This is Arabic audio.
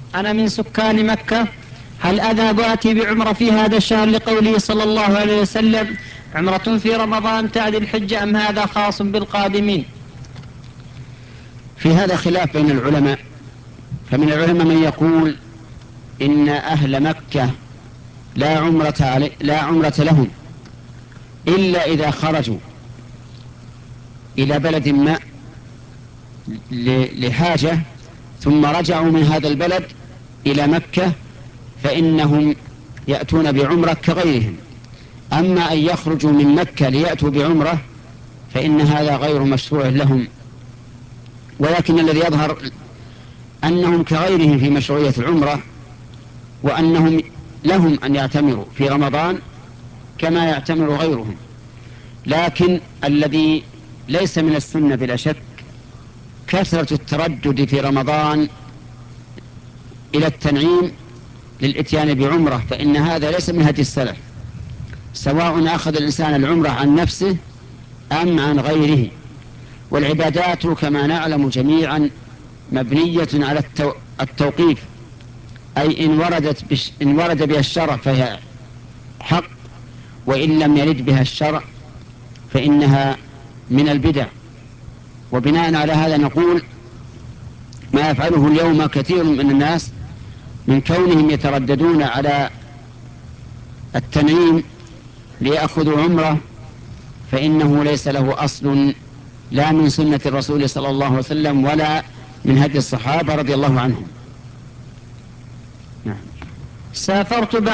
أنا من سكان مكة، هل أذهب وأتي بعمرة في هذا الشهر لقوله صلى الله عليه وسلم عمرة في رمضان تعدل الحجة، أم هذا خاص بالقادمين؟ في هذا خلاف بين العلماء، فمن العلماء من يقول إن أهل مكة لا عمرة لهم إلا إذا خرجوا إلى بلد ما لحاجة ثم رجعوا من هذا البلد إلى مكة فإنهم يأتون بعمرة كغيرهم. أما أن يخرجوا من مكة ليأتوا بعمرة فإن هذا غير مشروع لهم، ولكن الذي يظهر أنهم كغيرهم في مشروعية العمرة، وأنهم لهم أن يعتمروا في رمضان كما يعتمر غيرهم. لكن الذي ليس من السنة بلا شك كثرة التردد في رمضان إلى التنعيم للإتيان بعمرة، فإن هذا ليس من هدي السلف، سواء أخذ الإنسان العمرة عن نفسه أم عن غيره. والعبادات كما نعلم جميعا مبنية على التوقيف، أي إن ورد بها الشرع فهي حق، وإن لم يرد بها الشرع فإنها من البدع. وبناء على هذا نقول ما يفعله اليوم كثير من الناس من كونهم يترددون على التنعيم ليأخذوا عمرة، فإنه ليس له أصل لا من سنة الرسول صلى الله عليه وسلم ولا من هدي الصحابة رضي الله عنهم. سافرت